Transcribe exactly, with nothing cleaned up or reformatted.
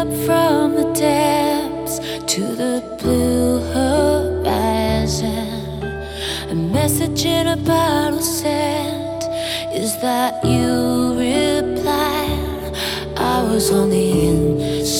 up from the depths to the blue horizon. A message in a bottle sent. Is that you reply? I was only in